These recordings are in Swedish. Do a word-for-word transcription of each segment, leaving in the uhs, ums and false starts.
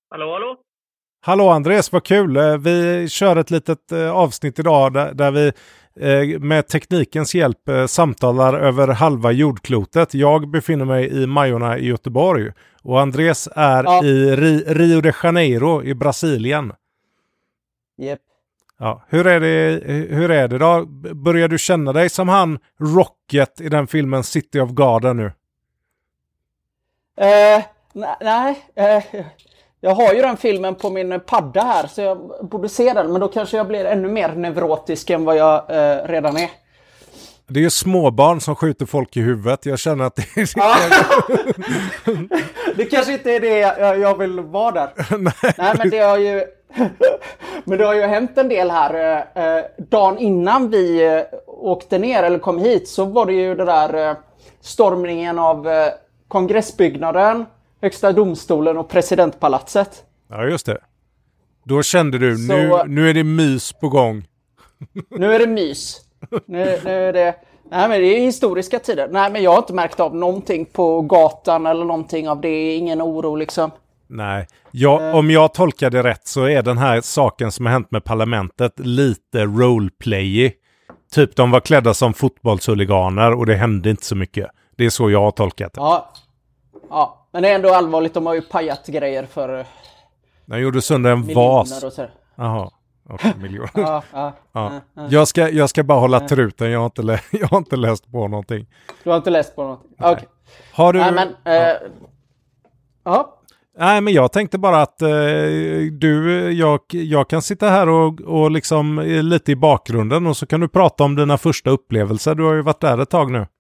Hallå, hallå? Hallå Andres, vad kul. Vi kör ett litet avsnitt idag där, där vi med teknikens hjälp samtalar över halva jordklotet. Jag befinner mig i Majorna i Göteborg och Andres är ja. i Rio de Janeiro i Brasilien. Yep. Ja, hur är det hur är det då? Börjar du känna dig som han Rocket i den filmen City of God nu? Uh, nej, uh, jag har ju den filmen på min padda här så jag borde se den, men då kanske jag blir ännu mer neurotisk än vad jag uh, redan är. Det är ju småbarn som skjuter folk i huvudet. Jag känner att det är... det kanske inte är det jag, jag vill vara där. Nej, Nej men det har ju men det har ju hänt en del här. Eh, dagen innan vi eh, åkte ner eller kom hit så var det ju det där eh, stormningen av eh, kongressbyggnaden, högsta domstolen och presidentpalatset. Ja, just det. Då kände du, så, nu, nu är det mys på gång. Nu är det mys. Nu, nu är det... Nej, men det är historiska tider. Nej, men jag har inte märkt av någonting på gatan eller någonting av det. Ingen oro liksom. Nej, jag, uh, om jag tolkar det rätt så är den här saken som har hänt med parlamentet lite roleplayig. Typ de var klädda som fotbollshuliganer och det hände inte så mycket. Det är så jag har tolkat det. Ja, ja. Men det är ändå allvarligt. De har ju pajat grejer för... De gjorde sönder en vas. Jaha. Okay, miljoner. ja, ja, ja. Ja. Jag, ska, jag ska bara hålla truten. Jag har inte, lä- jag har inte läst på någonting. Du har inte läst på någonting? Okej. Okay. Har du... Nej, men... Ja. Eh, ja. Nej, men jag tänkte bara att eh, du, jag, jag kan sitta här och, och liksom lite i bakgrunden och så kan du prata om dina första upplevelser. Du har ju varit där ett tag nu.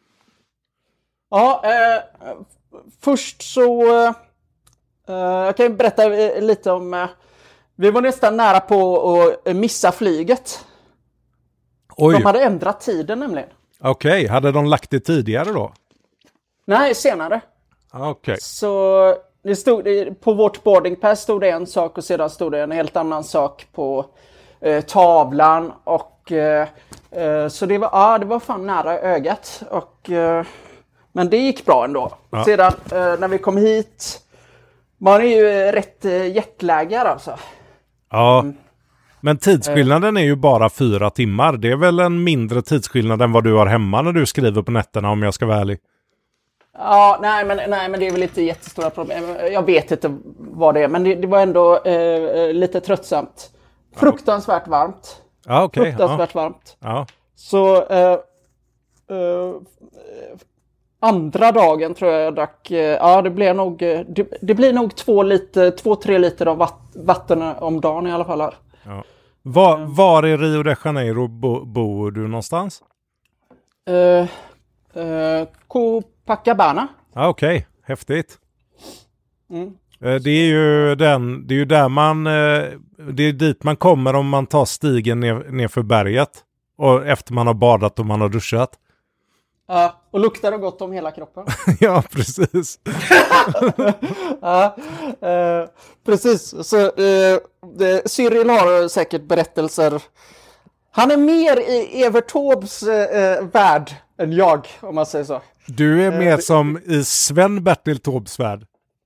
Ja, eh, först så... Eh, jag kan berätta lite om... Eh, Vi var nästan nära på att missa flyget. Oj. De hade ändrat tiden nämligen. Okej, okay. Hade de lagt det tidigare då? Nej, senare. Okej. Okay. Så det stod, på vårt boarding pass stod det en sak och sedan stod det en helt annan sak på eh, tavlan. Och, eh, så det var, ja, det var fan nära ögat. Och, eh, men det gick bra ändå. Ja. Sedan eh, när vi kom hit, man är ju rätt eh, jetlaggad alltså. Ja, mm. Men tidsskillnaden är ju bara fyra timmar. Det är väl en mindre tidsskillnad än vad du har hemma när du skriver på nätterna, om jag ska vara ärlig. Ja, nej men, nej, men det är väl inte jättestora problem. Jag vet inte vad det är, men det, det var ändå eh, lite tröttsamt. Fruktansvärt varmt. Ja, okej. Okay. Fruktansvärt ja. varmt. Ja. Så eh, eh, andra dagen tror jag jag drack, eh, ja det blir nog, det, det blir nog två, liter, två, tre liter av vatt, vatten om dagen i alla fall här. Ja. Var, var i Rio de Janeiro bo, bor du någonstans? Uh, uh, Copacabana. Ja, okej. Okay. Häftigt. Mm. Det är ju den, det är ju där man, det är dit man kommer om man tar stigen ner, ner för berget. Och efter man har badat och man har duschat. Ja, och luktar det gott om hela kroppen. Ja, precis. ja, eh, precis. Så, eh, det, Cyril har säkert berättelser. Han är mer i Evert Taubes eh, värld än jag, om man säger så. Du är mer eh, som i Sven-Bertil Taubes värld.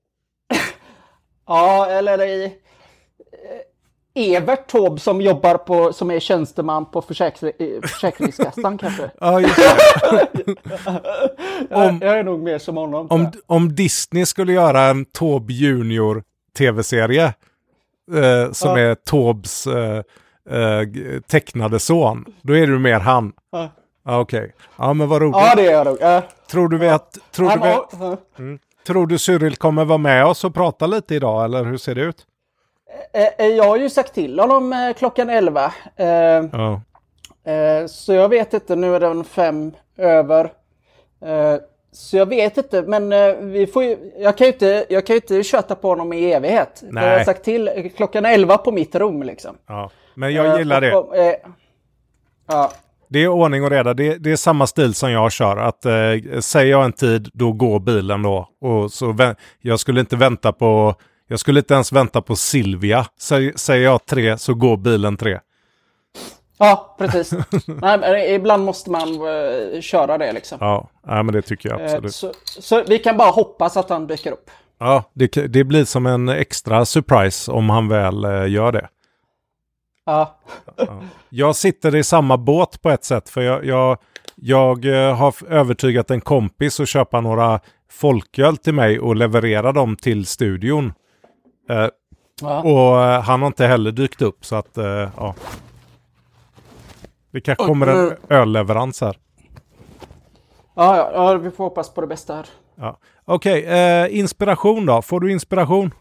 Ja, eller i... Eh, Evert Taube som jobbar på, som är tjänsteman på försäkring, Försäkringskassan kanske. Ja, just det. om, jag är nog mer som honom. Om, om Disney skulle göra en Taube Junior tv-serie eh, som ja. är Taubes eh, eh, tecknade son, då är du mer han. Ja, ah, okej. Okay. Ja, men vad roligt. Ja, det är jag nog. Ja. Tror du vet... Tror du, vet mm, tror du Cyril kommer vara med oss och prata lite idag, eller hur ser det ut? Jag har ju sagt till honom klockan elva. Ja. Så jag vet inte, nu är den fem över. Så jag vet inte, men vi får ju, jag kan ju inte, jag kan ju inte köta på honom i evighet. Nej. Jag har sagt till klockan elva på mitt rum liksom. Ja, men jag gillar det. Och, eh, ja. Det är ordning och reda. Det är, det är samma stil som jag kör. Att eh, säger jag en tid, då går bilen då. Och så vä- jag skulle inte vänta på... Jag skulle inte ens vänta på Silvia. Säg, säger jag tre så går bilen tre. Ja, precis. Nej, men ibland måste man uh, köra det liksom. Ja, nej, men det tycker jag absolut. Uh, så, så vi kan bara hoppas att han dyker upp. Ja, det, det blir som en extra surprise om han väl eh, gör det. Ja. Ja. Jag sitter i samma båt på ett sätt, för jag, jag, jag eh, har övertygat en kompis att köpa några folköl till mig och leverera dem till studion. Eh, Ja. och eh, han har inte heller dykt upp, så att eh, ja. Det kanske kommer en ölleverans här. Ja, ja, ja, vi får hoppas på det bästa här. Ja. Okej, eh, inspiration då? Får du inspiration?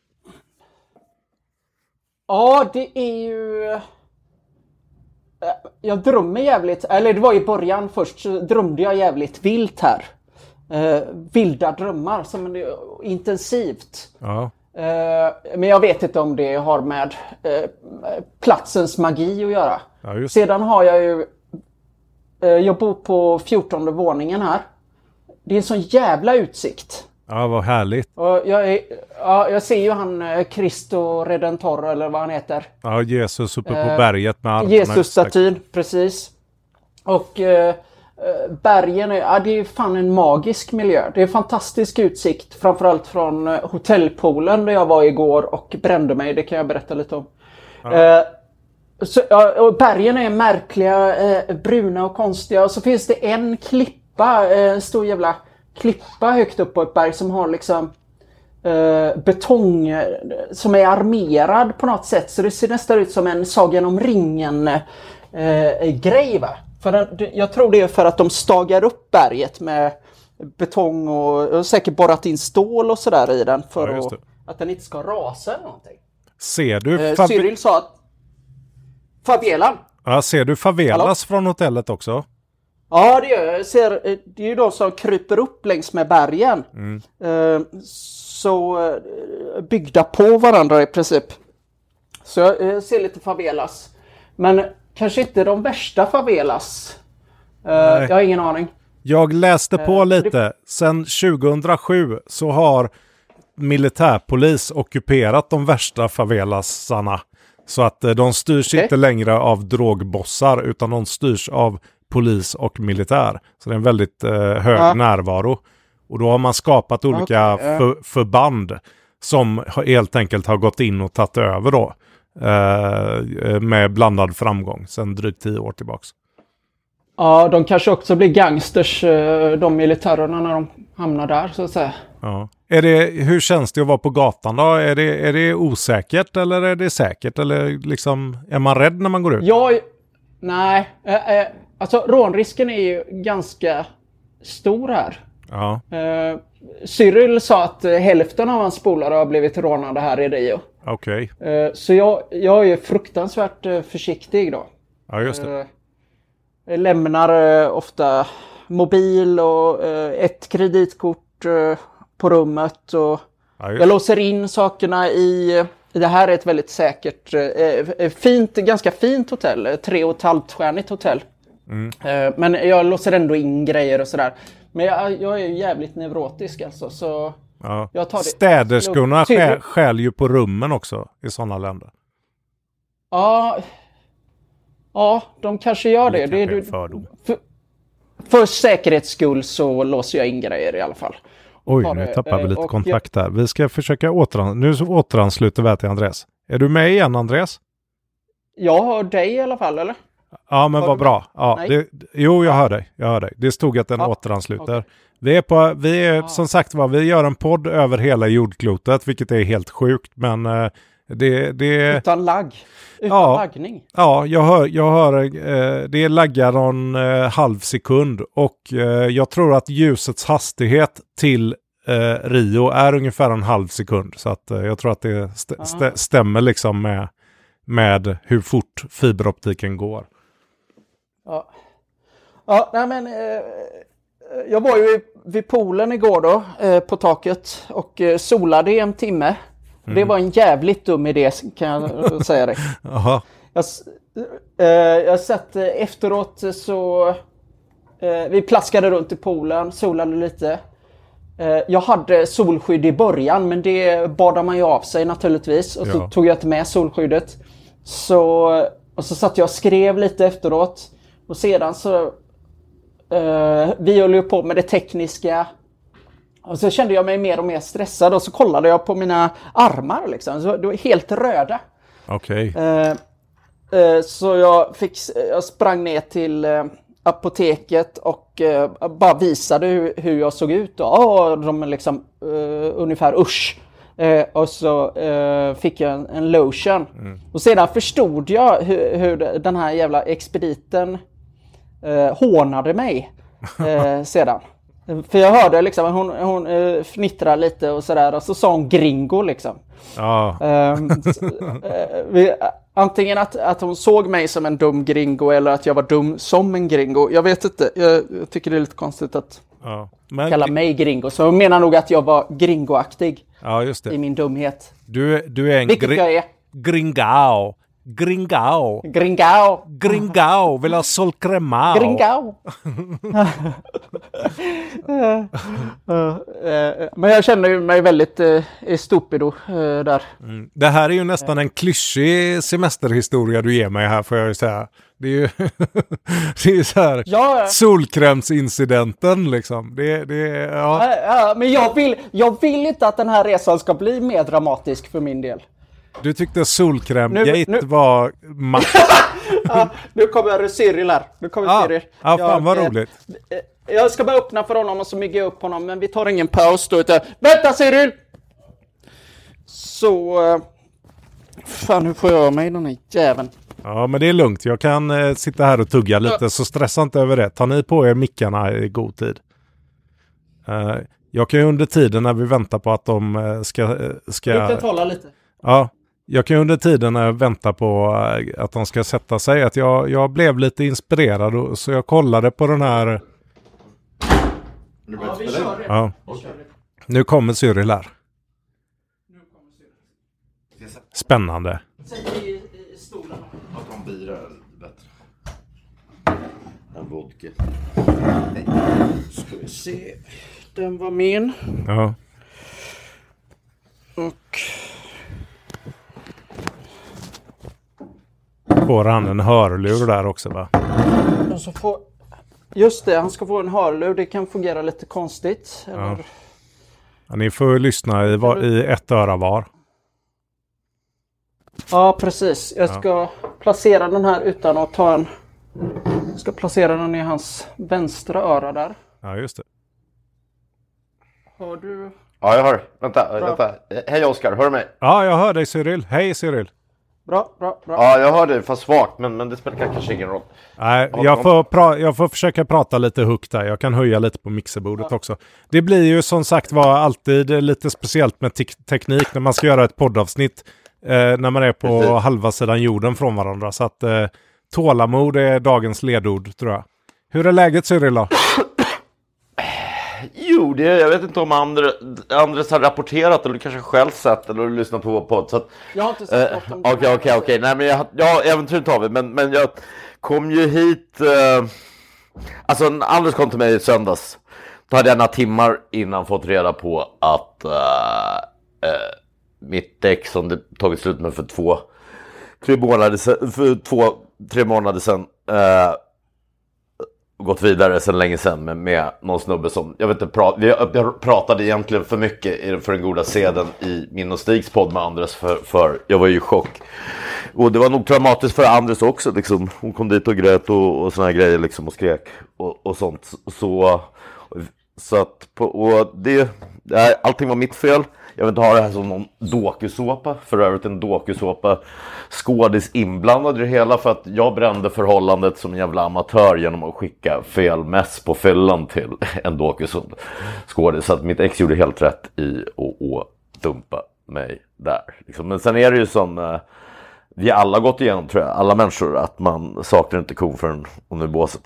Ja, det är ju... eh, Jag drömmer jävligt, eller det var i början först, så drömde jag jävligt vilt här. Eh, vilda drömmar, som är intensivt. Ja. Eh, men jag vet inte om det har med eh, platsens magi att göra. Ja, just. Sedan har jag ju... Eh, jag bor på fjortonde våningen här. Det är en sån jävla utsikt. Ja, vad härligt. Och jag, är, ja, jag ser ju han eh, Cristo Redentor, eller vad han heter. Ja, Jesus uppe på Eh, berget med armarna. Jesus-statyn, precis. Och eh, eh, bergen, är, ja, det är fan en magisk miljö. Det är fantastisk utsikt, framförallt från eh, hotellpoolen där jag var igår och brände mig. Det kan jag berätta lite om. Ja. Eh, så, ja, och bergen är märkliga, eh, bruna och konstiga. Och så finns det en klippa, eh, en stor jävla klippa högt upp på ett berg som har liksom eh, betong eh, som är armerad på något sätt. Så det ser nästan ut som en Sagan om ringen eh, grej, va? För den, jag tror det är för att de stagar upp berget med betong och, och säkert borrat in stål och sådär i den för Ja, att, att den inte ska rasa eller någonting. Ser du Eh, fav- Cyril sa att favelan. ja, ser du favelas Hallå? från hotellet också? Ja, det gör jag. jag ser, eh, det är ju de som kryper upp längs med bergen. Mm. Eh, så eh, byggda på varandra i princip. Så jag eh, ser lite favelas. Men kanske inte de värsta favelas. Eh, jag har ingen aning. Jag läste på Eh, lite. Sen tjugohundrasju så har militärpolis ockuperat de värsta favelasarna. Så att eh, de styrs Okej. inte längre av drogbossar, utan de styrs av polis och militär. Så det är en väldigt eh, hög Ja. närvaro. Och då har man skapat olika Okej, ja. för, förband som har- helt enkelt har gått in och tagit över då. Eh, med blandad framgång sedan drygt tio år tillbaks. Ja, de kanske också blir gangsters, eh, de militärerna, när de hamnar där så att säga. Ja. Är det, hur känns det att vara på gatan då? Är det, är det osäkert eller är det säkert? Eller liksom, är man rädd när man går ut? Jag, nej, eh, eh, alltså rånrisken är ju ganska stor här. Ja, Eh, Cyril sa att eh, hälften av hans polare har blivit rånade här i Rio. okej. Eh, så jag, jag är fruktansvärt eh, försiktig då. Ja, just det. Eh, jag lämnar eh, ofta mobil och eh, ett kreditkort eh, på rummet. Och Ja, just. jag låser in sakerna i... Det här är ett väldigt säkert, eh, fint, ganska fint hotell. eh, Tre och ett halvt stjärnigt hotell. Mm. Eh, men jag låser ändå in grejer och sådär. Men jag, jag är ju jävligt neurotisk alltså. Så Ja. jag tar det. Städerskorna Tydligt. skäl, skäl ju på rummen också i sådana länder. Ja, ja, de kanske gör det. Det det, kanske är det en fördom. för, för säkerhets skull så låser jag in grejer i alla fall. Oj, tar nu det, tappar vi eh, lite och kontakt här. Vi ska försöka återan... Nu så återansluter vi till Andreas. Är du med igen, Andreas? Jag hör dig i alla fall, eller? Ja, men Hör vad du bra. Ja, Nej. det, jo, jag hör dig. Jag hör dig. Det stod att den Ja, återansluter. okej. Vi är på, vi är, Ah. som sagt var, vi gör en podd över hela jordklotet, vilket är helt sjukt, men eh, det, det, Utan lagg. Utan Ja. laggning. ja, jag hör, jag hör eh, det laggar någon eh, halv sekund och eh, jag tror att ljusets hastighet till eh, Rio är ungefär en halv sekund, så att eh, jag tror att det st- Ah. st- stämmer liksom med, med hur fort fiberoptiken går. Ja, ja nej men... Eh, jag var ju vid poolen igår då, eh, på taket. Och eh, solade i en timme. Det var en jävligt dum idé, kan jag säga dig. Jaha. Jag, s- eh, jag satt eh, efteråt så... Eh, vi plaskade runt i poolen, solade lite. Eh, jag hade solskydd i början, men det badar man ju av sig naturligtvis. Och så Ja. tog jag inte med solskyddet. Så, och så satt jag och skrev lite efteråt. Och sedan så... Eh, vi höll ju på med det tekniska. Och så kände jag mig mer och mer stressad och så kollade jag på mina armar liksom. Så det var helt röda. Okej. Okay. Eh, eh, så jag, fick, jag sprang ner till eh, apoteket och eh, bara visade hur, hur jag såg ut. Och oh, de liksom eh, ungefär usch. Eh, och så eh, fick jag en, en lotion. Mm. Och sedan förstod jag hur, hur den här jävla expediten eh, hånade mig eh, sedan. För jag hörde liksom, hon, hon uh, fnittrade lite och sådär. Och så sa hon gringo liksom. Ja. Um, så, uh, vi, antingen att, att hon såg mig som en dum gringo. Eller att jag var dum som en gringo. Jag vet inte. Jag, jag tycker det är lite konstigt att ja. Men... kalla mig gringo. Så hon menar nog att jag var gringoaktig. Ja, just det. I min dumhet. Du, du är en Vilket gri- jag är. gringao. Gringao. Gringao. Gringao. Vill ha solkremao. Gringao. uh, uh, uh, men jag känner mig väldigt uh, stupido uh, där. Mm. Det här är ju nästan en klyschig semesterhistoria du ger mig här, får jag ju säga. Det är ju det är ju så här ja, solkrämsincidenten liksom. Det, det, ja. Ja, ja, men jag vill, jag vill inte att den här resan ska bli mer dramatisk för min del. Du tyckte solkrämgate var max. Ja, nu kommer Cyril här. Nu kommer ah, Cyril. Ja, fan vad jag, roligt. Eh, jag ska bara öppna för honom och så mygga upp honom. Men vi tar ingen paus då. Utan, vänta Cyril! Så... Eh, fan, hur får jag mig den här jäveln? Ja, men det är lugnt. Jag kan eh, sitta här och tugga lite. Ja. Så stressa inte över det. Ta ni på er mickarna i god tid. Uh, jag kan ju under tiden när vi väntar på att de uh, ska... ska du kan tala lite. Ja. Jag kan under tiden när jag väntar på att de ska sätta sig att jag, jag blev lite inspirerad och, så jag kollade på den här... Ja, vi kör det. Ja. Vi kör det. Nu kommer Cyril här. Spännande. Sätt i, i stolen. Att de birar bättre. En vodka. Ska vi se. Den var min. Ja. Och... Får han en hörlur där också, va? Och så får... Just det, han ska få en hörlur. Det kan fungera lite konstigt. Eller... Ja. Ja, ni får lyssna i, var, i ett öra var. Ja, precis. Jag ska ja. placera den här utan att ta en... Jag ska placera den i hans vänstra öra där. Ja, just det. Har du... Ja, jag hör. Vänta, vänta. Hej Oskar, hör du mig? Ja, jag hör dig Cyril. Hej Cyril. Bra, bra, bra. Ja, jag hör dig fast svagt, men, men det spelar kanske ingen roll. Nej, jag får, pra- jag får försöka prata lite högt där. Jag kan höja lite på mixerbordet ja. också. Det blir ju som sagt var alltid lite speciellt med te- teknik när man ska göra ett poddavsnitt. Eh, när man är på Precis. halva sidan jorden från varandra. Så att eh, tålamod är dagens ledord, tror jag. Hur är läget Cyril då? Jo, det, jag vet inte om andra, Andres har rapporterat eller kanske själv sett eller lyssnat på vår podd. Så att, jag har inte sett Okej, okej, okej. Okay. Nej, men jag, ja, äventyret har vi. Men, men jag kom ju hit... Eh, alltså, Andres kom till mig i söndags. Då hade jag några timmar innan fått reda på att eh, eh, mitt däck som det tagit slut med för två, tre månader sedan, för två, tre månader sedan eh, gått vidare sedan länge sedan med, med någon snubbe som, jag vet inte, pra- vi, jag pratade egentligen för mycket för den goda seden i min och Stigs podd med Andres för, för jag var ju i chock. Och det var nog traumatiskt för Andres också liksom. Hon kom dit och grät och, och såna här grejer liksom och skrek och, och sånt. Så, så att, på, och det, allting var mitt fel. Jag vill inte ha det här som någon dokusåpa. För övrigt en dokusåpa. Skådis inblandad i det hela. För att jag brände förhållandet som en jävla amatör genom att skicka fel mess på fyllan till en dokusådis. Så att mitt ex gjorde helt rätt i att, att dumpa mig där. Liksom. Men sen är det ju som eh, vi alla gått igenom, tror jag. Alla människor. Att man saknar inte kon förrän hon är båset.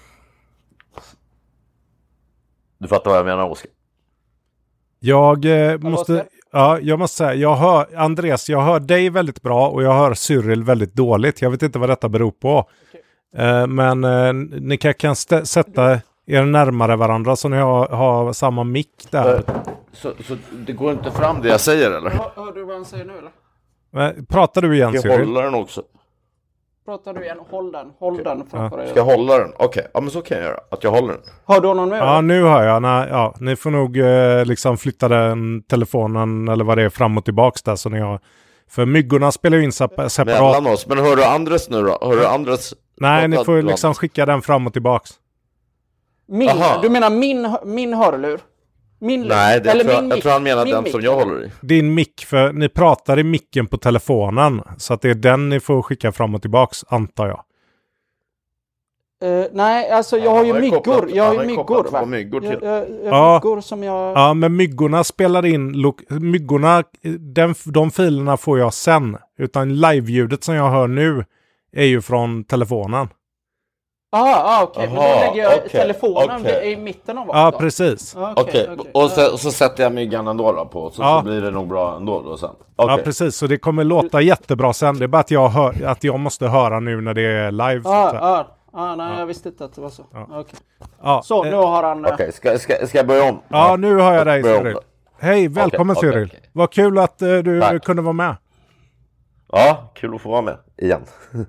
Du fattar vad jag menar, Oskar? Jag eh, måste, ja, jag måste säga, jag hör, Andreas, jag hör dig väldigt bra och jag hör Cyril väldigt dåligt. Jag vet inte vad detta beror på. Okay. Eh, men eh, ni kan, kan st- sätta er närmare varandra så ni har, har samma mick där. Så, så det går inte fram det jag säger, eller? Hör, hör du vad han säger nu, eller? Men, pratar du igen, jag Cyril? Jag håller den också. pratar du igen. Håll den. Håll okay. den framför dig. Ska jag hålla den? Okej, okay. Ja men så kan jag göra. Att jag håller den. Har du honom nu? Ja, nu har jag. Nej, ja, ni får nog eh, liksom flytta den telefonen eller vad det är fram och tillbaks där. Så ni har... För myggorna spelar ju in separat. Mellan oss. Men hör du Andres nu då? Hör du Andres? Nej, ni får liksom skicka den fram och tillbaks. Min? Du menar min, min hörlur? Min Nej, det eller tror, min jag tror han menar min den mic. som jag håller i. Din mick, för ni pratar i micken på telefonen. Så att det är den ni får skicka fram och tillbaks, antar jag. Uh, nej, alltså jag har ju myggor. Kopplat, jag har ju myggor, va? myggor till. Jag, jag, jag ja. myggor som jag... Ja, men myggorna spelar in... Lo- myggorna, den, de filerna får jag sen. Utan live-ljudet som jag hör nu är ju från telefonen. Ah, ah okej. Okay. Men då lägger jag okay, telefonen okay. i mitten av Ja, då. precis. Okej, okay, okay. okay. och, så, och så sätter jag myggan ändå då på. Så, ja. så blir det nog bra ändå då sen. Okay. Ja, precis. Så det kommer låta jättebra sen. Det är bara att jag, hör, att jag måste höra nu när det är live. Ja, ah, ah, nej, ja. jag visste inte att det var så. Ja. Okay. Ja. Så, nu har han... Okej, okay. ska, ska, ska jag börja om? Ja, nu har jag dig, Cyril. Hej, välkommen okay, Cyril. Okay, okay. Vad kul att uh, du Tack. kunde vara med. Ja, kul att få vara med igen.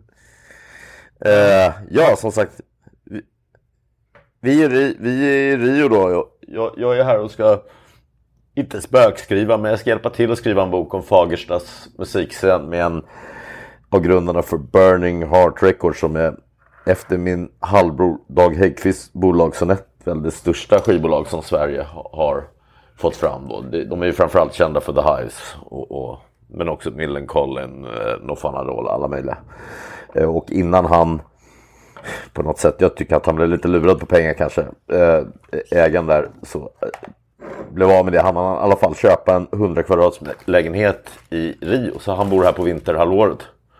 uh, ja, som sagt... Vi, vi, är, vi är i Rio då. Jag, jag, jag är här och ska... Inte spökskriva, men jag ska hjälpa till att skriva en bok om Fagerstas musikscen med en av grundarna för Burning Heart Records som är efter min halvbror Dag Häggkvists bolag som ett väldigt största skivbolag som Sverige har fått fram då. De är ju framförallt kända för The Hives och, och, men också Millencolin, No Fun at All, alla möjliga. Och innan han på något sätt, jag tycker att han blev lite lurad på pengar kanske, ägaren där, så blev av med det. Han har i alla fall köpa en hundra kvadrats lägenhet i Rio, så han bor här på vinterhalvåret.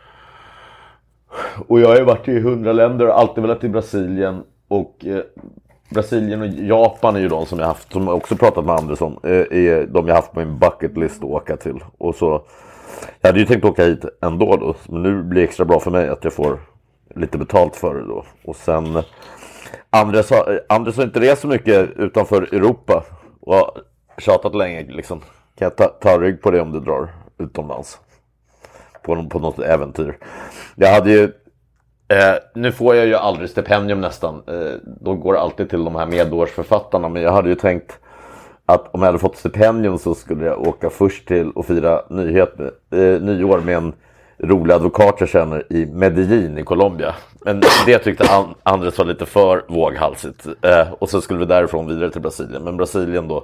Och jag har ju varit i hundra länder och alltid velat till Brasilien. Och eh, Brasilien och Japan är ju de som jag haft, som jag också pratat med Anders om, eh, är de jag haft på min bucket list att åka till. Och så, jag hade ju tänkt åka hit ändå då, men nu blir det extra bra för mig att jag får lite betalt för det då. Och sen, Anders har, Anders har inte rest så mycket utanför Europa och har tjatat länge liksom. Kan jag ta, ta rygg på det om du drar utomlands? På, på något äventyr. Jag hade ju eh, nu får jag ju aldrig stipendium nästan. Eh, då går det alltid till de här medårsförfattarna. Men jag hade ju tänkt att om jag hade fått stipendium så skulle jag åka först till och fira nyhet med, eh, nyår med en rolig advokat jag känner i Medellin i Colombia. Men det tyckte an- Andres var lite för våghalsigt. Eh, och så skulle vi därifrån vidare till Brasilien. Men Brasilien då...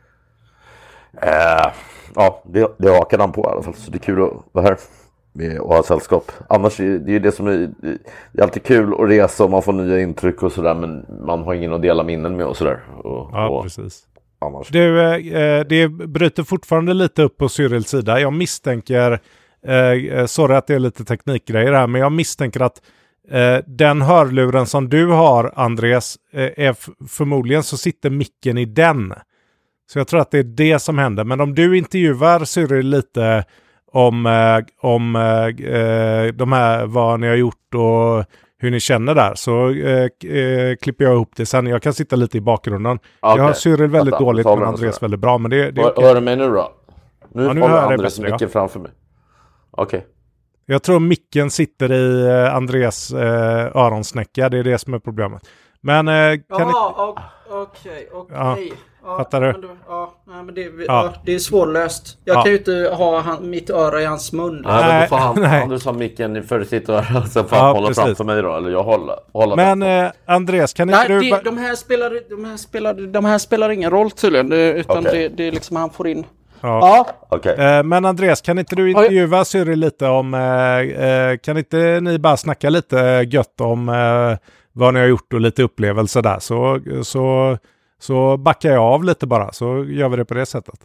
Eh, ja, det, det hakade han på i alla fall. Så det är kul att vara här med och ha sällskap. Annars är det ju det som är, det är alltid kul att resa och man får nya intryck och sådär, men man har ingen att dela minnen med och sådär. Och, ja, och precis. Annars. Du, eh, det bryter fortfarande lite upp på Cyrils sida. Jag misstänker, eh, sorry att det är lite teknikgrejer här, men jag misstänker att eh, den hörluren som du har, Andreas, eh, är f- förmodligen så sitter micken i den. Så jag tror att det är det som händer. Men om du intervjuar Cyril lite om, eh, om eh, de här, vad ni har gjort och hur ni känner där, så eh, eh, klipper jag ihop det sen. Jag kan sitta lite i bakgrunden. Okay. Jag har Cyril väldigt Fattar. dåligt, men Andreas väldigt bra. Men det, det hör, okay. hör du mig nu då? Nu, ja, nu håller hör jag Andres bättre, mycket ja. framför mig. Okej. Okay. Jag tror micken sitter i eh, Andreas eh, öronsnäcka. Det är det som är problemet. Men eh, kan ja, ni... okej, okej. Ja, fattar du? Men då, ja, nej, men det, ja. Ja, det är svårlöst. Jag ja. kan ju inte ha han, mitt öra i hans mun. Nej, nej, men då får han, Anders har micken för sitt öra, så får han ja, hålla precis. Framför mig då, eller jag håller, håller Men eh, Andreas, kan inte nej, du... Det, de, här spelar, de, här spelar, de här spelar ingen roll tydligen, utan okay. det, det är liksom han får in... Ja. Ja. Okay. Eh, men Andreas, kan inte du intervjua Cyril lite om... Eh, eh, kan inte ni bara snacka lite gött om eh, vad ni har gjort och lite upplevelser där, så... så Så backar jag av lite bara, så gör vi det på det sättet.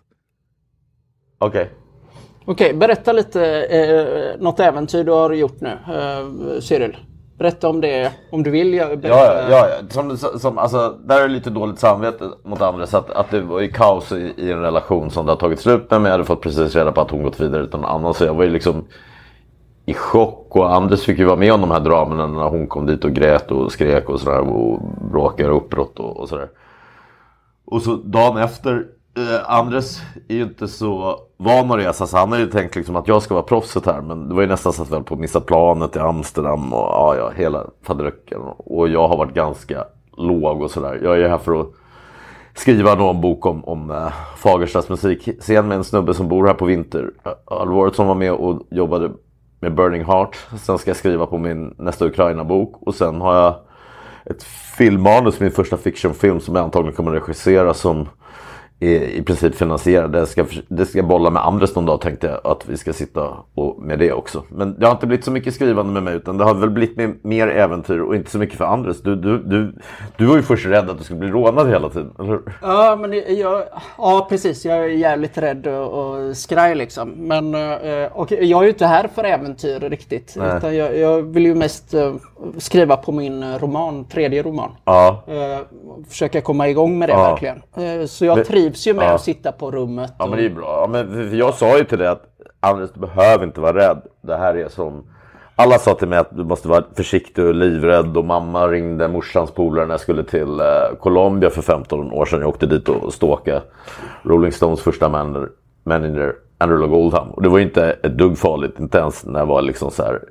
Okej. Okay. Okej, okay, berätta lite eh, något äventyr du har gjort nu, eh, Cyril. Berätta om det, om du vill. Jag ja, ja, ja. Som, som, alltså, där är lite dåligt samvete mot andra. Så att, att det var ju kaos i, i en relation som det har tagit slut med. Men jag hade fått precis reda på att hon gått vidare utan någon annan. Så jag var ju liksom i chock. Och Anders fick ju vara med om de här dramerna när hon kom dit och grät och skrek och sådär. Och bråkade uppbrott och, och sådär. Och så dagen efter eh, Andres är ju inte så van att resa, så han har ju tänkt liksom att jag ska vara proffset här, men det var ju nästan så att vi höll på att missa planet i Amsterdam och ja, ja hela fadröcken, och jag har varit ganska låg och sådär. Jag är ju här för att skriva någon bok om, om äh, Fagerstas musikscen med en snubbe som bor här på Vinterhalvåret som var med och jobbade med Burning Heart. Sen ska jag skriva på min nästa Ukraina-bok, och sen har jag ett filmmanus, min första fictionfilm som jag antagligen kommer att regissera, som är i princip finansierad. Det ska, det ska bolla med Andres någon dag, tänkte jag att vi ska sitta och med det också. Men det har inte blivit så mycket skrivande med mig, utan det har väl blivit med, mer äventyr och inte så mycket för Andres. Du, du, du, du var ju först rädd att du skulle bli rånad hela tiden, eller? Ja, men jag, ja, precis. Jag är jävligt rädd och, och skraj liksom. Men och jag är ju inte här för äventyr riktigt. Utan jag, jag vill ju mest skriva på min roman, tredje roman. Ja. Försöka komma igång med det, ja. Verkligen. Så jag men, trivs ju med ja. Att sitta på rummet. Ja, och... men det är bra. Ja, men jag sa ju till dig att Andres, du behöver inte vara rädd. Det här är som... Alla sa till mig att du måste vara försiktig och livrädd, och mamma ringde morsans polare när jag skulle till eh, Colombia för femton år sedan. Jag åkte dit och ståkade Rolling Stones första manager, manager Andrew Loog Oldham. Och det var inte ett dugg farligt, inte ens när jag var liksom så här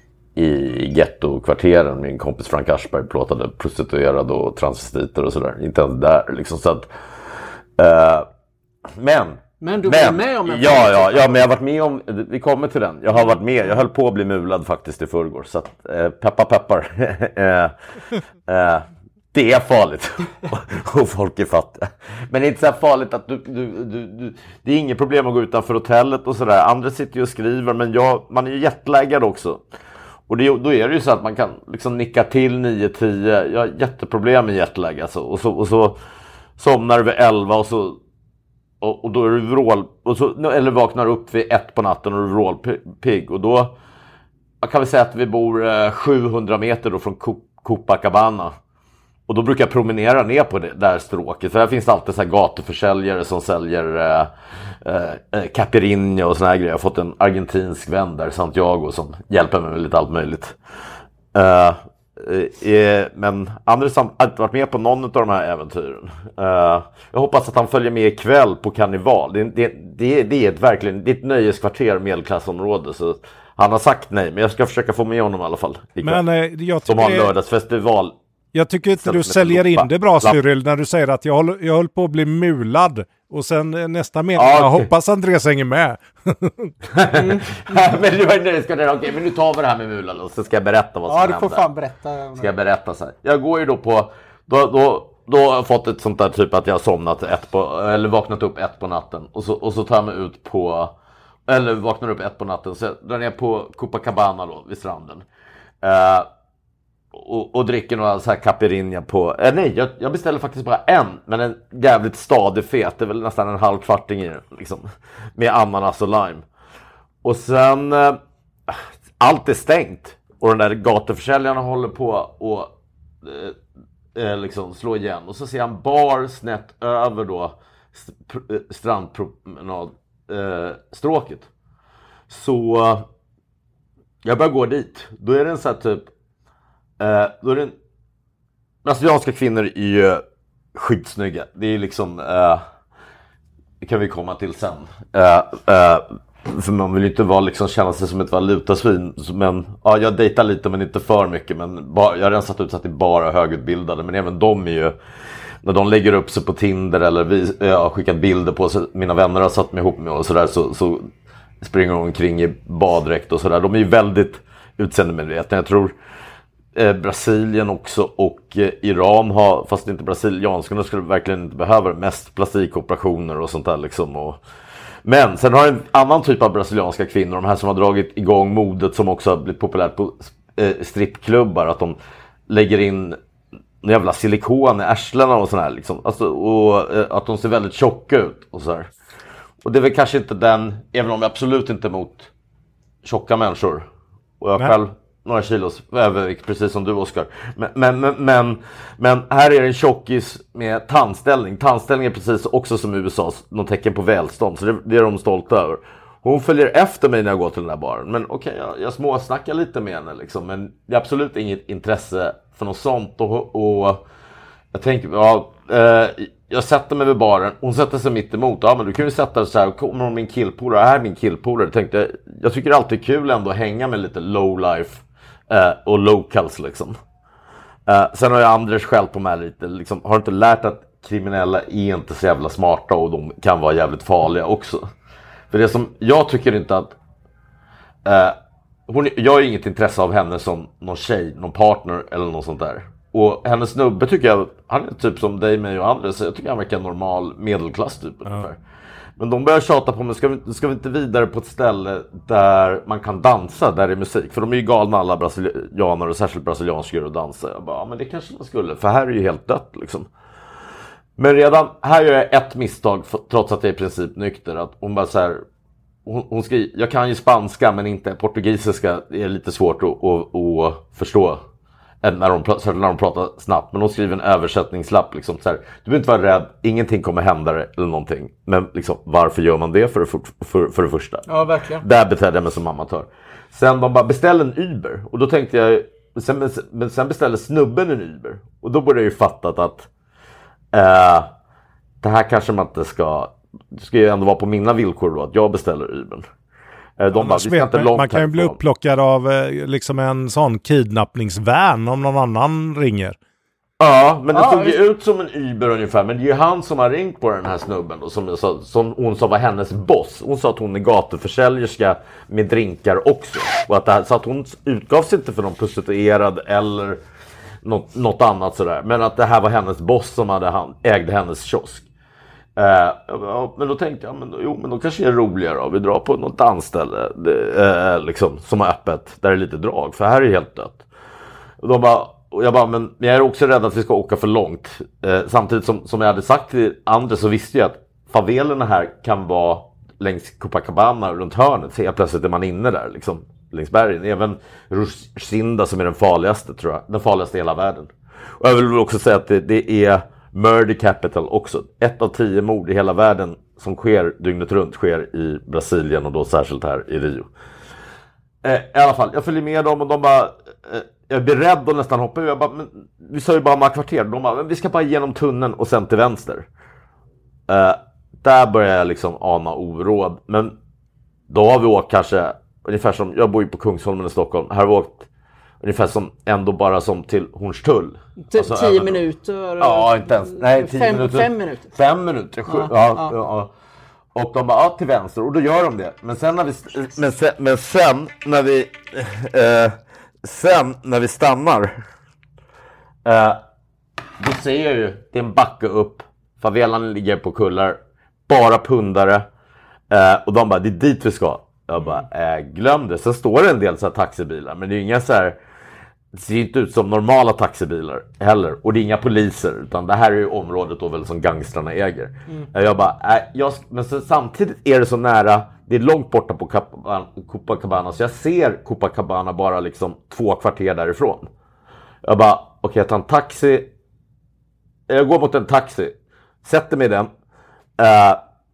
i ghetto-kvarteren. Min kompis Frank Aschberg plåtade prostituerade och transvestiter och sådär. Inte ens där liksom, så att... Eh, men... Men du var med om en ja, ja, ja, men jag har varit med om, vi kommer till den. Jag har varit med, jag höll på att bli mulad faktiskt i förrgår. Så att, eh, peppar, peppar. eh, eh, det är farligt. Och folk är fattiga. Men det är inte så här farligt att du, du, du, du... Det är inget problem att gå utanför hotellet och sådär. Andra sitter ju och skriver, men jag, man är ju jetlaggad också. Och det, då är det ju så att man kan liksom nicka till nio tio. Jag har jätteproblem med jetlag alltså. Och så, och så somnar du vid elva och så... Och, och då är du vrål, och så, eller vaknar upp vid ett på natten och du är vrålpigg. Och då kan vi säga att vi bor eh, sjuhundra meter då från Copacabana. Och då brukar jag promenera ner på det där stråket. För där finns det alltid så här gatuförsäljare som säljer eh, eh, caipirinha och såna här grejer. Jag har fått en argentinsk vän där, Santiago, som hjälper mig med lite allt möjligt. Eh, Eh, men Andres har inte varit med på någon av de här äventyren. eh, Jag hoppas att han följer med ikväll på karneval. Det, det, det, det är ett verkligen det är ett nöjeskvarter, medelklassområde. Så han har sagt nej, men jag ska försöka få med honom i alla fall ikväll. Men eh, jag som har en det... lördagsfestival. Jag tycker inte du säljer in det bra, Cyril, när du säger att jag håller, jag håller på att bli mulad. Och sen nästa mening, ja, jag hoppas Andreas hänger med. mm. Men det var det ska det, okej, men nu tar vi det här med mulad och så ska jag berätta vad som händer. Ja, du får fan berätta. Ska jag berätta så här. Jag går ju då på, då, då, då har jag fått ett sånt där typ att jag har somnat ett på, eller vaknat upp ett på natten. Och så, och så tar jag mig ut på, eller vaknar upp ett på natten. Så jag drar ner på Copacabana då, vid stranden. Uh, Och, och dricker några så här caipirinha på... Eh, nej, jag, jag beställer faktiskt bara en. Men en jävligt stadig fet. Det är väl nästan en halv kvarting i den. Liksom, med ananas och lime. Och sen... Eh, allt är stängt. Och den där gatuförsäljarna håller på och eh, liksom slå igen. Och så ser jag en bar snett över då strandpromenad eh, stråket. Så... Eh, jag börjar gå dit. Då är det en så här typ... Uh, då är det en... brasilianska kvinnor är ju skitsnygga. Det är liksom uh, det kan vi komma till sen. Uh, uh, för man vill ju inte vara, liksom, känna sig som ett valutasvin. Men ja, jag dejtar lite men inte för mycket. Men bara, jag har redan satt ut så att det är bara högutbildade. Men även de är ju, när de lägger upp sig på Tinder eller vi, jag har skickat bilder på så mina vänner har satt mig ihop med och sådär, så, så springer de omkring i baddräkt och sådär. De är ju väldigt utseendemedvetna. Jag tror Eh, Brasilien också och eh, Iran har, fast inte brasilianskarna skulle verkligen inte behöva mest plastikoperationer och sånt där liksom. Och, men sen har en annan typ av brasilianska kvinnor, de här som har dragit igång modet som också har blivit populärt på eh, strippklubbar, att de lägger in en jävla silikon i ärslena och sån här liksom. Alltså, och eh, att de ser väldigt tjocka ut och så här. Och det är väl kanske inte den, även om jag absolut inte är emot tjocka människor. Och jag Nej. själv några kilos övervikt, precis som du, Oskar. Men, men, men, men, men här är det en tjockis med tandställning. Tandställning är precis också som U S A's, något tecken på välstånd. Så det, det är de stolta över. Hon följer efter mig när jag går till den här baren. Men okej, okay, jag, jag småsnackar lite med henne liksom. Men det är absolut inget intresse för något sånt. Och, och jag tänker, ja, eh, jag sätter mig vid baren, hon sätter sig mitt emot. Ja, men du kan ju sätta dig så här, kommer hon min killpolare, här är min killpolare. Tänkte, jag tycker det är alltid kul ändå att hänga med lite low life eh, och locals liksom. Eh, sen har jag Anders själv på mig lite, liksom, har inte lärt att kriminella är inte så jävla smarta och de kan vara jävligt farliga också. För det som jag tycker inte att eh, hon, jag har inget intresse av henne som någon tjej, någon partner eller något sånt där. Och hennes snubbe tycker jag, han är typ som dig, mig och andra, så jag tycker han verkar normal medelklass typ ja. ungefär. Men de börjar tjata på mig, ska vi, ska vi inte vidare på ett ställe där man kan dansa, där det är musik? För de är ju galna alla brasilianer och särskilt brasilianskor att dansa. Jag bara, ja, men det kanske man skulle, för här är ju helt dött liksom. Men redan här gör jag ett misstag, trots att jag är i princip nykter, att hon bara så här, hon, hon skriver, jag kan ju spanska men inte portugisiska, det är lite svårt att, att, att förstå. När de, när de pratar snabbt. Men de skriver en översättningslapp liksom, så här, du behöver inte vara rädd, ingenting kommer hända dig eller någonting. Men liksom, varför gör man det för, för, för, för det första? Ja, verkligen. Där betedde jag mig som amatör. Sen de bara, beställ en Uber. Och då tänkte jag, sen, men sen beställde snubben en Uber. Och då började jag ju fattat att eh, det här kanske man inte ska, det ska ju ändå vara på mina villkor då, att jag beställer Ubern. De bara, vet, man, man kan ju bli upplockad av liksom en sån kidnappningsvän om någon annan ringer. Ja, men det ja, såg ju ut som en Uber ungefär. Men det är ju han som har ringt på den här snubben då, som, jag sa, som hon sa var hennes boss. Hon sa att hon är gatuförsäljerska med drinkar också. Och att det här, så att hon utgav sig inte för någon prostituerad eller något, något annat sådär. Men att det här var hennes boss som hade han, ägde hennes kiosk. Uh, ja, men då tänkte jag, men, jo, men då kanske det är roligare då. Vi drar på något dansställe det, uh, liksom, som är öppet, där det är lite drag, för här är det helt dött. Och, de bara, och jag bara, men jag är också rädd att vi ska åka för långt. Uh, samtidigt som, som jag hade sagt till andra, så visste jag att favelerna här kan vara längs Copacabana runt hörnet. Så helt plötsligt är man inne där liksom, längs bergen. Även Rushinda som är den farligaste, tror jag, den farligaste i hela världen. Och jag vill också säga att det, det är murder capital också. Ett av tio mord i hela världen som sker dygnet runt sker i Brasilien, och då särskilt här i Rio. Eh, I alla fall, jag följer med dem och de bara, eh, jag är beredd och nästan hoppar. Jag bara, men, vi sa ju bara några kvarter. De bara, men vi ska bara genom tunneln och sen till vänster. Eh, där börjar jag liksom ana oråd. Men då har vi åkt kanske, ungefär som, jag bor ju på Kungsholmen i Stockholm. Här har vi åkt ungefär som, ändå bara som till Hornstull. T- alltså, tio även, minuter? Ja, inte ens. Nej, tio fem, minuter. Fem minuter. Fem minuter, sju. Ja, ja, ja. Och de bara, ja, till vänster. Och då gör de det. Men sen när vi, men sen, men sen när vi, eh, sen när vi stannar, eh, då ser jag ju, det är en backe upp. Favelan ligger på kullar. Bara pundare. Eh, och de bara, det är dit vi ska. Jag bara, äh, glöm det. Sen står det en del så här taxibilar. Men det är inga så här, det ser inte ut som normala taxibilar heller. Och det är inga poliser. Utan det här är ju området då väl som gangstrarna äger. Mm. Jag bara, äh, jag, men så, samtidigt är det så nära. Det är långt borta på Copacabana. Så jag ser Copacabana bara liksom två kvarter därifrån. Jag bara, okej, okay, jag tar en taxi. Jag går mot en taxi. Sätter mig i den. Uh,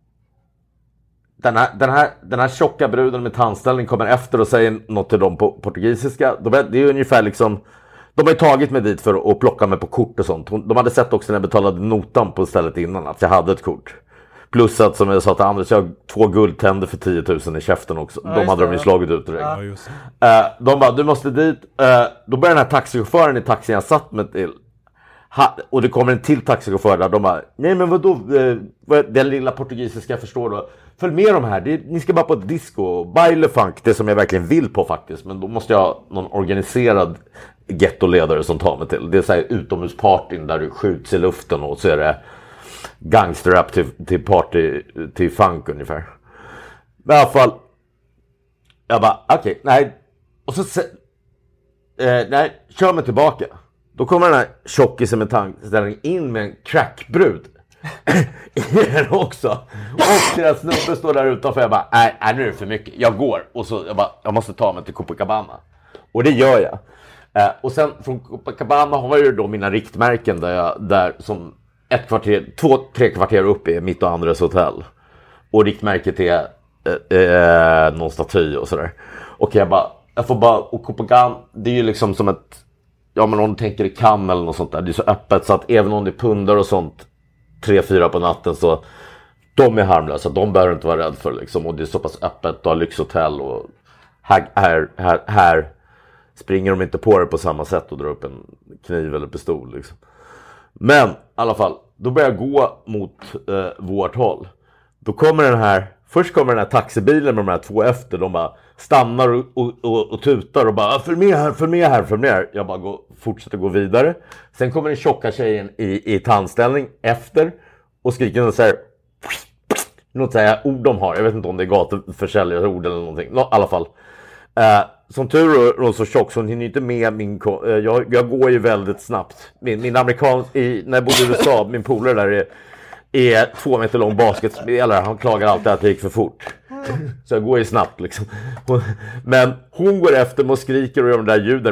Den här, den, här, den här tjocka bruden med tandställning kommer efter och säger något till dem på portugisiska. De, det är ungefär liksom, de har ju tagit mig dit för att plocka mig på kort och sånt. De hade sett också när jag betalade notan på stället innan att jag hade ett kort. Plus att, som jag sa till Anders, jag har två guldtänder för tio tusen i käften också. Ja, de hade de ju slagit ut direkt. Ja, just det. Uh, de bara, du måste dit. Uh, då börjar den här taxichauffören i taxin jag satt med till. Ha, och det kommer en till taxichaufför där. De bara, nej men vadå, eh, den lilla portugisiska förstår då. Följ med de här, det, ni ska bara på ett disco. Baile funk, det som jag verkligen vill på faktiskt. Men då måste jag ha någon organiserad gettoledare som tar mig till. Det är så här utomhuspartyn där du skjuts i luften och så är det gangsterrap till, till party, till funk ungefär. Men i alla fall, jag bara, okej, okay, nej. Och så, eh, nej, kör mig tillbaka. Då kommer den här tjockisen med tankställning in med en crackbrud i den också. Och deras snubbe står där utanför. Jag bara, nej, nej, nu är det för mycket. Jag går. Och så jag bara, jag måste ta mig till Copacabana. Och det gör jag. Eh, och sen från Copacabana har jag ju då mina riktmärken där jag, där som ett kvarter, två, tre kvarter upp är mitt och andras hotell. Och riktmärket är eh, eh, någon staty och sådär. Och jag bara, jag får bara, och Copacabana, det är ju liksom som ett, ja men om du tänker i Cannes eller något sånt där, det är så öppet så att även om det är pundar och sånt tre fyra på natten, så de är harmlösa, de behöver inte vara rädd för liksom, och det är så pass öppet och har lyxhotell och här, här, här, här springer de inte på det på samma sätt och drar upp en kniv eller pistol liksom. Men i alla fall, då börjar jag gå mot eh, vårt håll. Då kommer den här, först kommer den här taxibilen med de här två efter, de bara stannar och, och, och, och tutar och bara följ med här, följ med här, följ med här. Jag bara går, fortsätter gå vidare. Sen kommer den tjocka tjejen i, i tandställning efter och skriker något så här, något så här ord de har, jag vet inte om det är gatuförsäljare ord eller någonting, no, i alla fall. Eh, som tur är hon så tjock så hon hinner inte med min, eh, jag, jag går ju väldigt snabbt. Min, min amerikan, i, när jag bodde i U S A, min polare där är är två meter lång basketspelare. Han klagar alltid att det gick för fort. Så jag går ju snabbt liksom. Men hon går efter mig och skriker och gör de där ljuden.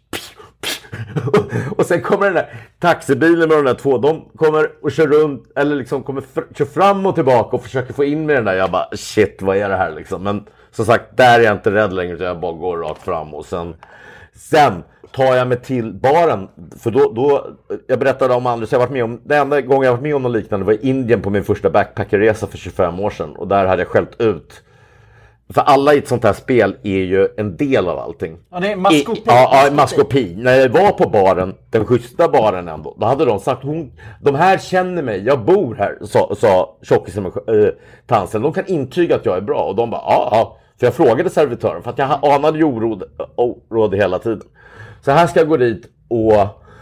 Och sen kommer den där taxibilen med de där två. De kommer och kör runt, eller liksom kommer fr- kör fram och tillbaka och försöker få in med den där. Jag bara, shit, vad är det här liksom? Men som sagt, där är jag inte rädd längre. Jag bara går rakt fram och sen... Sen tar jag mig till baren, för då, då jag berättade om Anders, jag varit med om, den enda gången jag varit med om något liknande var i Indien på min första backpackerresa för tjugofem år sedan, och där hade jag skällt ut, för alla i ett sånt här spel är ju en del av allting. Ja, det är maskopi. I, ja, ja, maskopi. När jag var på baren, den schyssta baren ändå, då hade de sagt, hon, de här känner mig, jag bor här, sa, sa tjockisen med äh, tansen, de kan intyga att jag är bra, och de bara, ja, ja. För jag frågade servitören, för att jag anade ju oråd, oråd hela tiden. Så här ska jag gå dit och,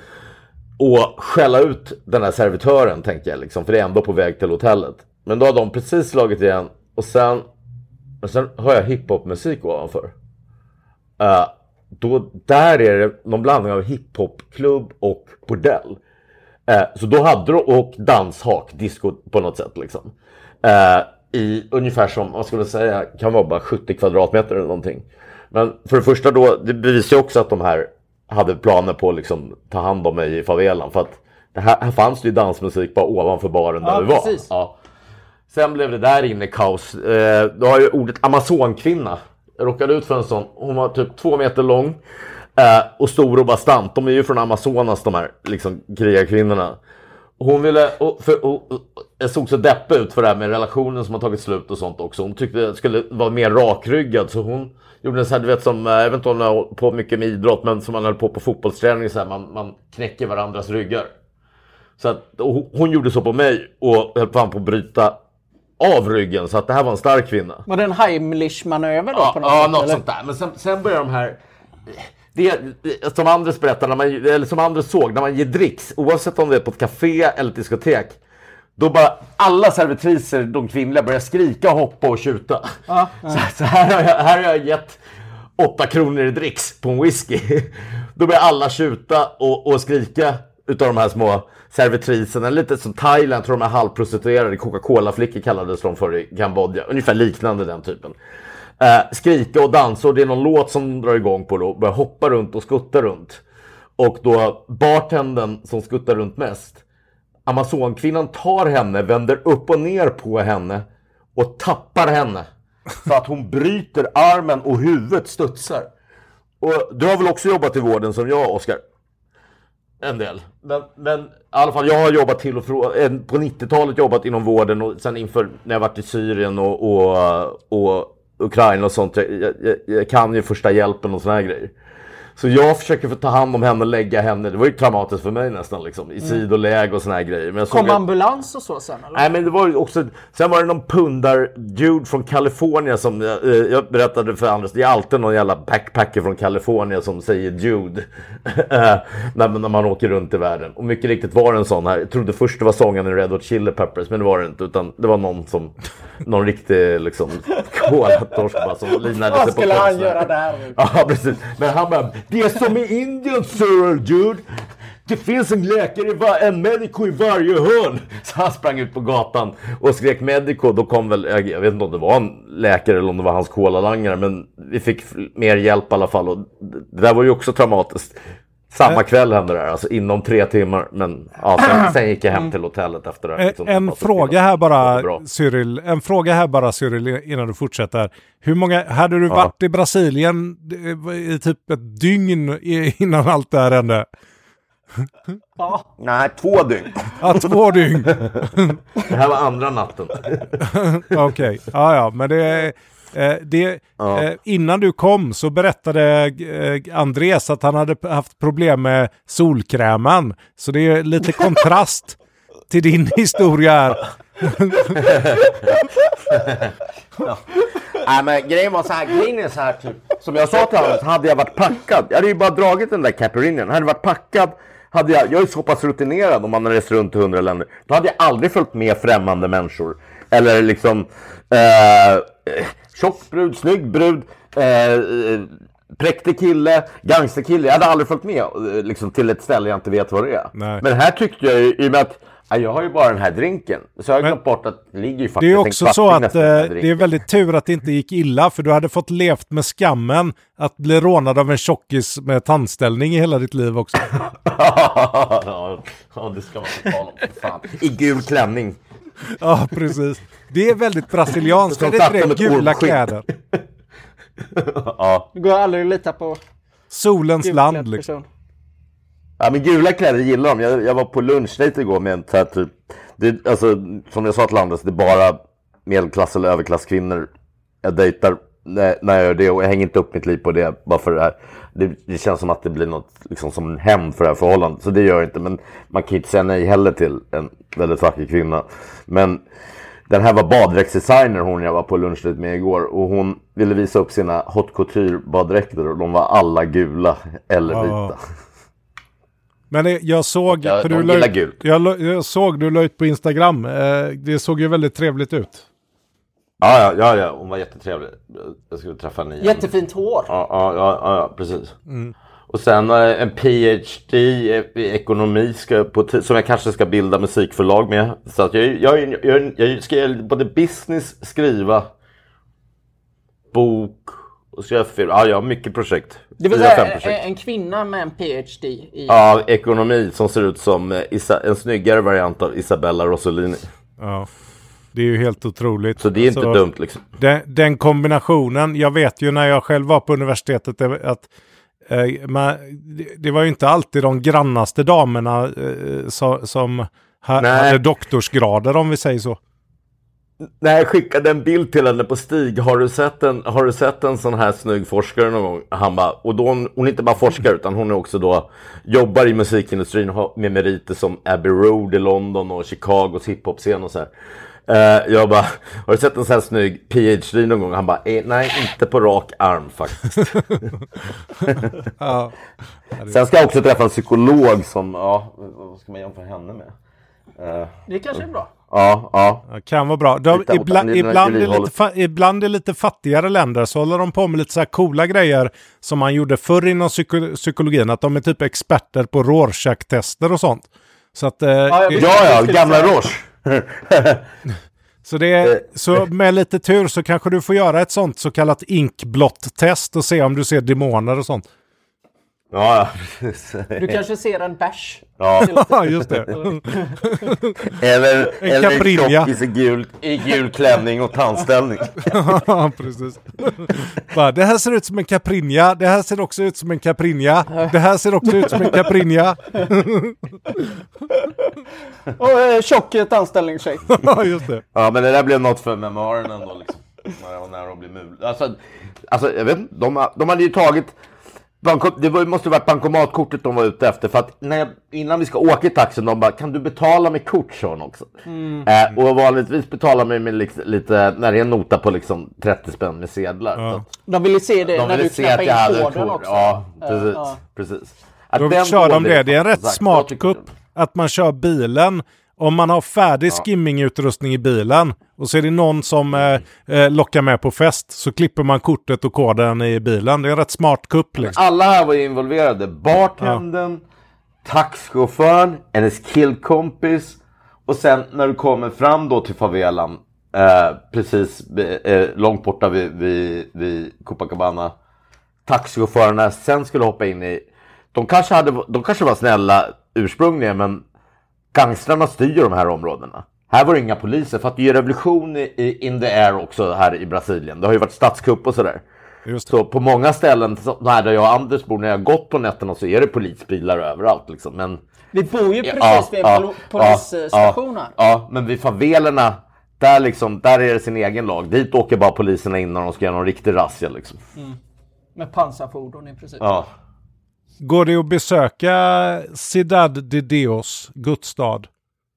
och skälla ut den här servitören, tänker jag liksom. För det är ändå på väg till hotellet. Men då har de precis slagit igen. Och sen, och sen hör jag hiphop-musik ovanför. Uh, då, där är det någon blandning av hiphop-klubb och bordell. Uh, så då hade de, och danshak, disco på något sätt liksom. Uh, I ungefär som, vad skulle jag säga, kan vara bara sjuttio kvadratmeter eller någonting. Men för det första då, det bevisar ju också att de här hade planer på att liksom ta hand om mig i favelan. För att det här, här fanns det ju dansmusik bara ovanför baren där ja, vi var. Precis. Ja. Sen blev det där inne kaos. Eh, då har ju ordet Amazonkvinna. Jag råkade ut för en sån. Hon var typ två meter lång. Eh, och stor och bastant. De är ju från Amazonas, de här liksom krigarkvinnorna. Hon ville, och för, och, och, jag såg så depp ut för det här med relationen som har tagit slut och sånt också. Hon tyckte det skulle vara mer rakryggad, så hon gjorde en sån här, du vet, som, jag vet inte om hon har på mycket med idrott, men som man höll på på fotbollsträning, så här, man, man knäcker varandras ryggar. Så att, hon, hon gjorde så på mig och höll på att bryta av ryggen, så att det här var en stark kvinna. Var det en Heimlich-manöver då? Ja, på något ja sätt, något eller? sånt där. Men sen, sen börjar de här... Det, det, som Andres berättade, när man, eller som Andres såg, när man ger dricks, oavsett om det är på ett café eller ett diskotek, då bara alla servitriser, de kvinnliga, börjar skrika, hoppa och tjuta. Ja, ja. Så, så här, har jag, här har jag gett åtta kronor i dricks på en whisky. Då börjar alla tjuta och, och skrika utav de här små servitriserna. Lite som Thailand, tror de är halvprostituerade, Coca-Cola-flickor kallades de för i Kambodja. Ungefär liknande den typen. Uh, skrika och dansa, och det är någon låt som drar igång på då, börjar hoppa runt och skutta runt. Och då bartendern som skuttar runt mest, Amazonkvinnan, tar henne, vänder upp och ner på henne och tappar henne så att hon bryter armen och huvudet studsar. Och du har väl också jobbat i vården som jag, Oskar? En del. Men, men i alla fall, jag har jobbat till och från, på nittiotalet jobbat inom vården, och sen inför när jag varit i Syrien och, och, och Ukraina och sånt, jag, jag, jag kan ju första hjälpen och såna här grejer. Så jag försöker få ta hand om henne och lägga henne. Det var ju traumatiskt för mig nästan liksom, i sidoläge och såna här grejer. Men jag Kom såg ambulans och så sen, eller? Nej, men det var ju också, sen var det någon pundar dude från Kalifornien som jag, jag berättade för Anders. Det är alltid någon jävla backpacker från Kalifornien som säger dude när, när man åker runt i världen. Och mycket riktigt var det en sån här. Jag trodde först det var sången i Red Hot Chili Peppers, men det var det inte, utan det var någon som någon riktig liksom kolatorsk bara som linade sig på. Vad skulle han göra där? Ja, precis. Men han bara, det är som i Indien, sir, dude. Det finns en läkare, i va- en medico i varje hörn. Så han sprang ut på gatan och skrek medico. Då kom väl, jag, jag vet inte om det var en läkare eller om det var hans kolalangare, men vi fick mer hjälp i alla fall. Och det där var ju också traumatiskt. Samma kväll hände det här, alltså inom tre timmar. Men ja, sen, sen gick jag hem till hotellet efter det. Liksom, en fråga här bara, Cyril. En fråga här bara, Cyril, innan du fortsätter. Hur många, hade du varit ja. i Brasilien i typ ett dygn innan allt det här hände? Ja. Nej, två dygn. Ja, två dygn. Det här var andra natten. Okej, okay. ja, ja, men det, eh, det Ja. eh, innan du kom så berättade eh, Andres att han hade haft problem med solkrämen. Så det är lite kontrast till din historia här. Ja. Nej, men grejen var så här, grejen är så här typ, som jag sa till honom, så hade jag varit packad. Jag hade ju bara dragit den där caipirinhan. Hade jag varit packad, hade jag, jag är så pass rutinerad om man har rest runt i hundra länder. Då hade jag aldrig följt med främmande människor. Eller liksom eh, tjock brud, snygg brud, eh, präktig kille, gangsterkille. Jag hade aldrig följt med liksom, till ett ställe jag inte vet vad det är. Nej. Men här tyckte jag ju, i och med att ja, jag har ju bara den här drinken. Så jag har glömt bort att det ligger ju faktiskt. Det är också så att eh, det är väldigt tur att det inte gick illa. För du hade fått levt med skammen att bli rånad av en tjockis med tandställning i hela ditt liv också. ja, ja, det ska man inte tala om. Fan. I gul klänning. Ja, precis. Det är väldigt brasilianskt. Det är inte det gula kläder. Ja. Det går aldrig att lita på Solens land liksom. Ja, men gula kläder gillar de. Jag, jag var på lunchdate igår med en så här typ, det, alltså, som jag sa till Anders, det är bara medelklass eller överklasskvinnor jag dejtar när, när jag gör det, och jag hänger inte upp mitt liv på det bara för det här. Det, det känns som att det blir något liksom som en hämnd för det här förhållandet, så det gör jag inte, men man kan inte säga nej heller till en väldigt vacker kvinna. Men den här var baddräktsdesigner, hon jag var på lunchdate med igår, och hon ville visa upp sina haute couture baddräkter och de var alla gula eller vita. Ja. Men jag såg, ja, för du la ut, jag, jag såg du la ut på Instagram, eh, det såg ju väldigt trevligt ut. Ja, ja, ja, ja, hon var jättetrevlig. Jag skulle träffa henne igen. Jättefint hår. Ja, ja, ja, ja precis. Mm. Och sen eh, en P H D i ekonomi ska på t- som jag kanske ska bilda musikförlag med. Så att jag, jag, jag, jag, jag ska både business, skriva, bok och skriva film. Ja, jag har mycket projekt. Det vill säga en, en kvinna med en P H D i... Ja, ekonomi som ser ut som eh, Isa- en snyggare variant av Isabella Rossellini. Ja, det är ju helt otroligt. Så det är inte alltså, dumt liksom. Den, den kombinationen, jag vet ju när jag själv var på universitetet att eh, man, det, det var ju inte alltid de grannaste damerna eh, så, som ha, hade doktorsgrader, om vi säger så. Nej, jag skickade en bild till henne på Stig. Har du sett en, har du sett en sån här snygg forskare någon gång? Han bara, och då hon, hon är inte bara forskare utan hon är också då jobbar i musikindustrin med meriter som Abbey Road i London och Chicagos hiphop-scen och så här. Uh, jag bara, har du sett en sån här snygg P H D någon gång? Han bara, eh, nej, inte på rak arm faktiskt. Ja. Sen ska jag också träffa en psykolog som, ja, vad ska man jämföra henne med? Uh, det kanske är bra. Ja, ja. Det kan vara bra. De, ibland, ibland, är lite fa- ibland är lite fattigare länder så håller de på med lite så här coola grejer som man gjorde förr inom psyko- psykologin. Att de är typ experter på Rorschach-tester och sånt. Så att... Eh, ja, ja, ja, gamla Roche. Så, det är, så med lite tur så kanske du får göra ett sånt så kallat inkblott-test och se om du ser demoner och sånt. Ja, du kanske ser en bärs. Ja, just det. Eller en eller Caprinja i gul, i gul klänning och tandställning. Ja, precis. Bara, det här ser ut som en Caprinja. Det här ser också ut som en Caprinja. Det här ser också ut som en Caprinja. Och eh, tjock tandställningstjej. Ja, just det. Ja, men det där blev något för memoaren ändå liksom. När jag var nära att bli mul. Alltså, alltså jag vet inte, de, de hade ju tagit det var, måste varit bankomatkortet de var ute efter. För att när jag, innan vi ska åka i taxin, de bara, kan du betala med kort, sa hon också. Mm. Eh, och vanligtvis betalar man med liksom, lite, när det är en nota på liksom trettio spänn med sedlar. Ja. Så de ville se det de när du knappar in koden också. Ja, precis. Ja. precis. Då kör de det. Det är en rätt smart kupp att man kör bilen. Om man har färdig ja. skimmingutrustning i bilen och så är det någon som eh, lockar med på fest, så klipper man kortet och koden i bilen. Det är en rätt smart kupp. Liksom. Alla här var involverade. Bartendern, ja. taxichauffören, hennes killkompis, och sen när du kommer fram då till favelan, eh, precis eh, långt borta vid, vid, vid Copacabana, taxichaufförerna sen skulle hoppa in i, de kanske, hade, de kanske var snälla ursprungligen, men gangstrarna styr de här områdena. Här var det inga poliser, för att det är revolution i, in the air också här i Brasilien. Det har ju varit statskupp och sådär. Just det. Så på många ställen så, där jag och Anders bor, när jag har gått på nätterna, så är det polisbilar överallt liksom. Men Vi bor ju precis ja, vid en ja, pol- polisstation här. ja, ja, men vid favelerna, där liksom, där är det sin egen lag. Dit åker bara poliserna in när de ska göra någon riktig razzia liksom. Mm. Med pansarfordon i princip. Ja. Går det att besöka Ciudad de Dios, Guds stad?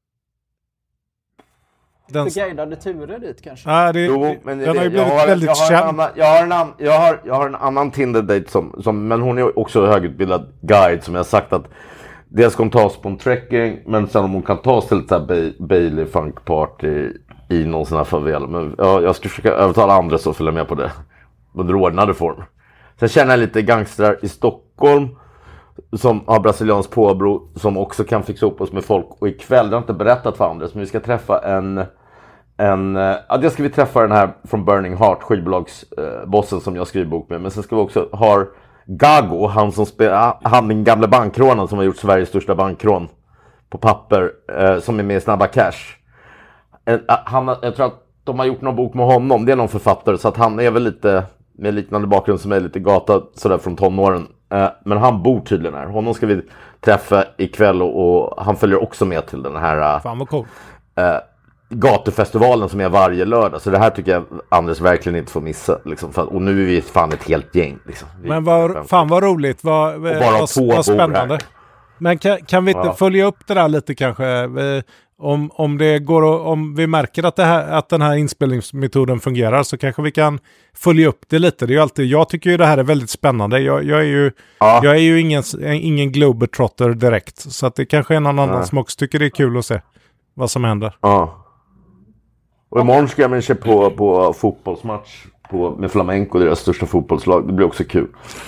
Den... För guidade turer dit kanske? Nej, det, Jo, men den har ju jag blivit har, väldigt jag har känd. En annan, jag, har en annan, jag, har, jag har en annan Tinder-date som, som, men hon är också högutbildad guide, som jag har sagt att dels ska hon ta oss på en trekking, men sen om hon kan ta oss till ett ba- Bailey Funk Party i någon sån här favela. Men ja, jag ska försöka övertala andra så följa med på det under ordnade form. Sen känner jag lite gangstrar i Stockholm som har brasiliansk påbrå, som också kan fixa upp oss med folk. Och ikväll, det har jag inte berättat för andra, men vi ska träffa en En, ja, det ska vi träffa den här från Burning Heart, skivbolagsbossen eh, som jag skriver bok med. Men sen ska vi också ha Gago, han som spelar, han den gamla bankrånen som har gjort Sveriges största bankrån på papper, eh, som är med i Snabba Cash. Eh, han, jag tror att de har gjort någon bok med honom, det är någon författare, så att han är väl lite med liknande bakgrund som är lite gata sådär från tonåren. Eh, men han bor tydligen här. Honom ska vi träffa ikväll och, och han följer också med till den här eh, Fan vad cool. eh, gatufestivalen som är varje lördag. Så det här tycker jag Anders verkligen inte får missa liksom, för, och nu är vi fan ett helt gäng liksom. Vi, Men vad, fan vad roligt, vad, bara vad, två vad spännande. här. Men kan, kan vi inte Ja. följa upp det där lite kanske? Vi, om, om, det går, att- om vi märker att, det här, att den här inspelningsmetoden fungerar, så kanske vi kan följa upp det lite. Det är ju alltid, jag tycker ju det här är väldigt spännande. Jag, jag är ju, Ja. jag är ju ingen, ingen globetrotter direkt. Så att det kanske är någon annan Nej. som också tycker det är kul att se vad som händer. Ja. Och imorgon ska jag med sig på, på fotbollsmatch på, med Flamenco, deras största fotbollslag. Det blir också kul.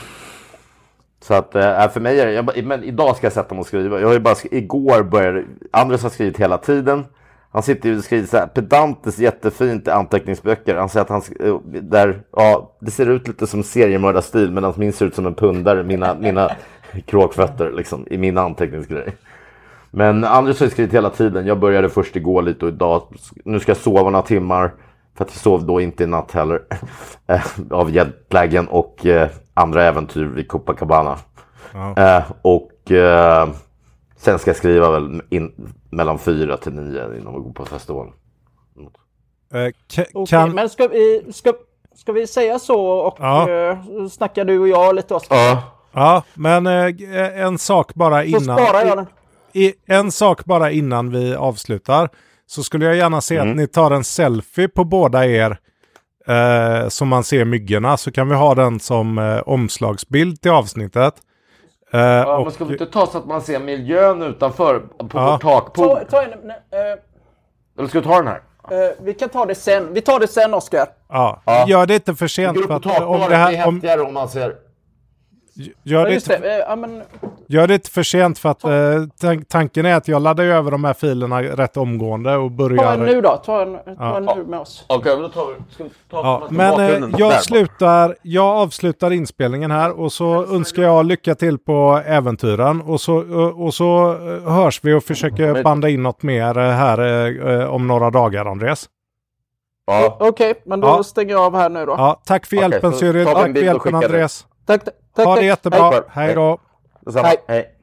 Så att äh, för mig är det, jag, bara- men idag ska jag sätta mig och skriva. Jag har ju bara skri- igår började, Andres har skrivit hela tiden. Han sitter ju och skriver så här pedantiskt jättefint i anteckningsböcker. Han säger att han sk- där, ja, det ser ut lite som seriemördarstil, medan min ser ut som en pundare, mina, mina kråkfötter liksom, i min anteckningsgrej. Men Andres har ju skrivit hela tiden. Jag började först igår lite och idag, nu ska jag sova några timmar, för att jag sov då inte i natt heller eh, av jetlagen och eh, andra äventyr vid Copacabana. Ja. Eh, och eh, sen ska jag skriva väl in, mellan fyra till nio innan vi går på festivalen. Eh, ka- Okej, kan, men ska vi, ska, ska vi säga så och Ja. uh, snackar du och jag lite Oskar? Ja. ja, men eh, en sak bara Så innan. sparar jag den. I, en sak bara innan vi avslutar, så skulle jag gärna se Mm. att ni tar en selfie på båda er eh, som man ser myggorna, så kan vi ha den som eh, omslagsbild till avsnittet. Eh, Ja, och, men ska vi inte ta så att man ser miljön utanför på Ja. vår takpool? Ta, ta en, uh, Eller ska vi ta den här? uh, vi kan ta det sen. Vi tar det sen Oskar. ja, Ja. gör det inte för Vi sent. går upp För på att, takplan, om det det är här, om, häftigare om man ser. gör, Ja, det just inte, det. Uh, ja, men, gör det inte för sent, för att eh, tan- tanken är att jag laddar ju över de här filerna rätt omgående och ta en börjar... nu då. Ta en, ta Ja. en nu med oss. Okej, men då tar vi, ska vi ta Ja, ta men eh, bakgrunden där jag bara. slutar, jag avslutar inspelningen här och så önskar jag lycka till på äventyren, och så, och, och så eh, hörs vi och försöker Men- banda in något mer eh, här eh, om några dagar, Andreas. Ja. Okej, men då Ja. stänger jag av här nu då. Ja, tack för Okej, hjälpen så Cyril, ta en tack för bild och hjälpen skicka det. Andreas. Tack, tack, tack. Ha det tack. jättebra, Hej. hej då. Detsamma. Hej. Hej.